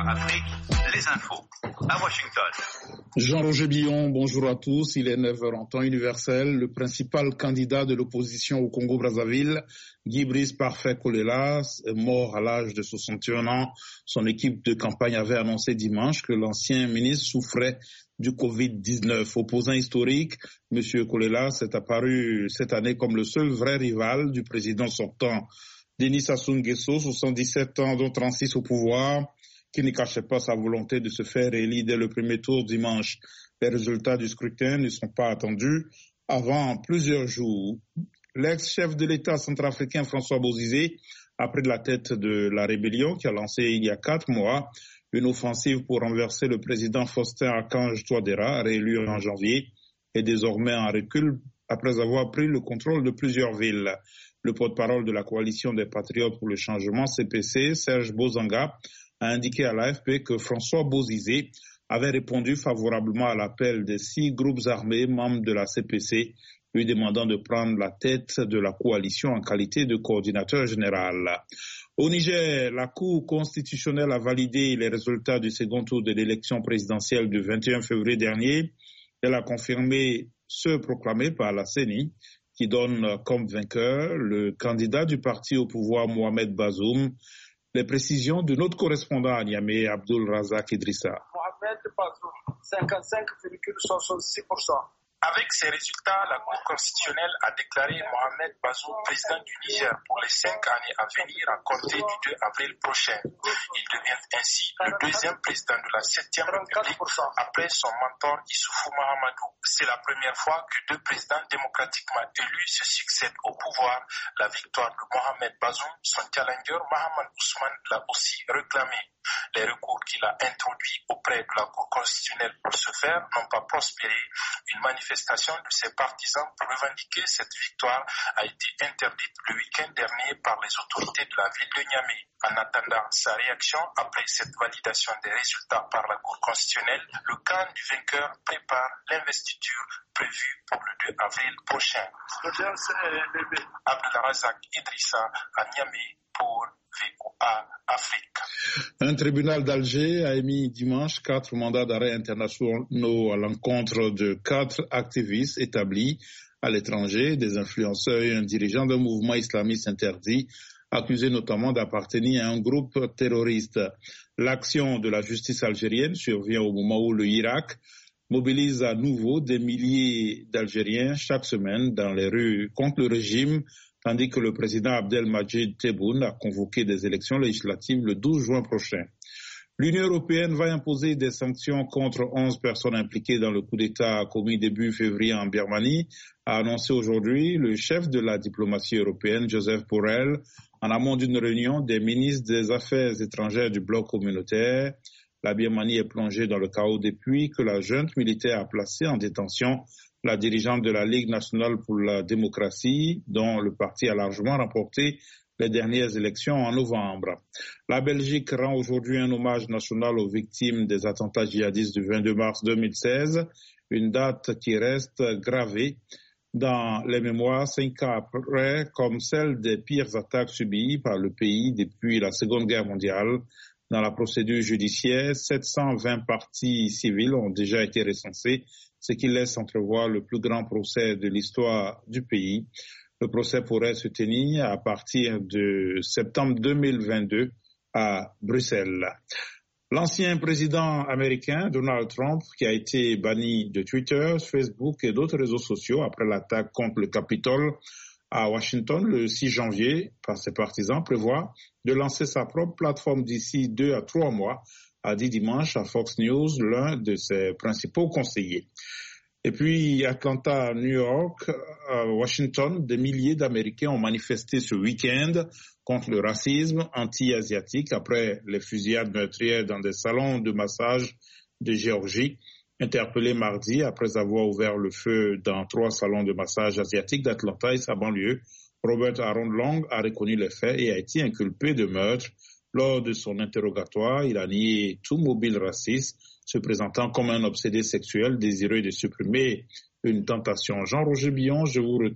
Afrique, les infos à Washington. Jean-Roger Billon, bonjour à tous. Il est 9h en temps universel. Le principal candidat de l'opposition au Congo-Brazzaville, Guy Brice Parfait Kolela, est mort à l'âge de 61 ans. Son équipe de campagne avait annoncé dimanche que l'ancien ministre souffrait du Covid-19. Opposant historique, M. Kolela s'est apparu cette année comme le seul vrai rival du président sortant, Denis Sassou Nguesso, 77 ans, dont 36 au pouvoir, qui ne cachait pas sa volonté de se faire élire dès le premier tour dimanche. Les résultats du scrutin ne sont pas attendus avant plusieurs jours. L'ex-chef de l'État centrafricain François Bozizé a pris la tête de la rébellion qui a lancé il y a 4 mois une offensive pour renverser le président Faustin Archange Touadéra, réélu en janvier, et désormais en recul après avoir pris le contrôle de plusieurs villes. Le porte-parole de la coalition des Patriotes pour le changement, CPC, Serge Bozanga, a indiqué à l'AFP que François Bozizé avait répondu favorablement à l'appel des 6 groupes armés membres de la CPC, lui demandant de prendre la tête de la coalition en qualité de coordinateur général. Au Niger, la Cour constitutionnelle a validé les résultats du second tour de l'élection présidentielle du 21 février dernier. Elle a confirmé ceux proclamés par la CENI, qui donne comme vainqueur le candidat du parti au pouvoir Mohamed Bazoum. Les précisions de notre correspondant à Niamey, Abdul Razak Idrissa. Mohamed Bazoum, 55,66%. Avec ces résultats, la Cour constitutionnelle a déclaré Mohamed Bazoum président du Niger pour les 5 années à venir à compter du 2 avril prochain. Il devient ainsi le deuxième président de la 7e République après son mentor Issoufou Mahamadou. C'est la première fois que 2 présidents démocratiquement élus se succèdent au pouvoir. La victoire de Mohamed Bazoum, son challenger Mahaman Ousmane l'a aussi réclamé. Les recours qu'il a introduits auprès de la Cour constitutionnelle pour ce faire n'ont pas prospéré. Une manifestation de ses partisans pour revendiquer cette victoire a été interdite le week-end dernier par les autorités de la ville de Niamey. En attendant sa réaction après cette validation des résultats par la Cour constitutionnelle, le camp du vainqueur prépare l'investiture prévue pour le 2 avril prochain. Abdelrazak Idrissa à Niamey pour VOA Afrique. Un tribunal d'Alger a émis dimanche 4 mandats d'arrêt internationaux à l'encontre de 4 activistes établis à l'étranger, des influenceurs et un dirigeant d'un mouvement islamiste interdit, accusés notamment d'appartenir à un groupe terroriste. L'action de la justice algérienne survient au moment où le Irak mobilise à nouveau des milliers d'Algériens chaque semaine dans les rues contre le régime, tandis que le président Abdelmadjid Tebboune a convoqué des élections législatives le 12 juin prochain. L'Union européenne va imposer des sanctions contre 11 personnes impliquées dans le coup d'État commis début février en Birmanie, a annoncé aujourd'hui le chef de la diplomatie européenne, Joseph Borrell, en amont d'une réunion des ministres des Affaires étrangères du bloc communautaire. La Birmanie est plongée dans le chaos depuis que la junte militaire a placé en détention la dirigeante de la Ligue nationale pour la démocratie, dont le parti a largement remporté les dernières élections en novembre. La Belgique rend aujourd'hui un hommage national aux victimes des attentats djihadistes du 22 mars 2016, une date qui reste gravée dans les mémoires 5 ans après comme celle des pires attaques subies par le pays depuis la Seconde Guerre mondiale. Dans la procédure judiciaire, 720 parties civiles ont déjà été recensées, ce qui laisse entrevoir le plus grand procès de l'histoire du pays. Le procès pourrait se tenir à partir de septembre 2022 à Bruxelles. L'ancien président américain Donald Trump, qui a été banni de Twitter, Facebook et d'autres réseaux sociaux après l'attaque contre le Capitole à Washington le 6 janvier par ses partisans, prévoit de lancer sa propre plateforme d'ici 2 à 3 mois, a dit dimanche à Fox News l'un de ses principaux conseillers. Et puis, Atlanta, New York, Washington, des milliers d'Américains ont manifesté ce week-end contre le racisme anti-asiatique après les fusillades meurtrières dans des salons de massage de Géorgie. Interpellé mardi après avoir ouvert le feu dans 3 salons de massage asiatiques d'Atlanta et sa banlieue, Robert Aaron Long a reconnu les faits et a été inculpé de meurtre. Lors de son interrogatoire, il a nié tout mobile raciste, se présentant comme un obsédé sexuel désireux de supprimer une tentation. Jean-Roger Billon, je vous retrouve.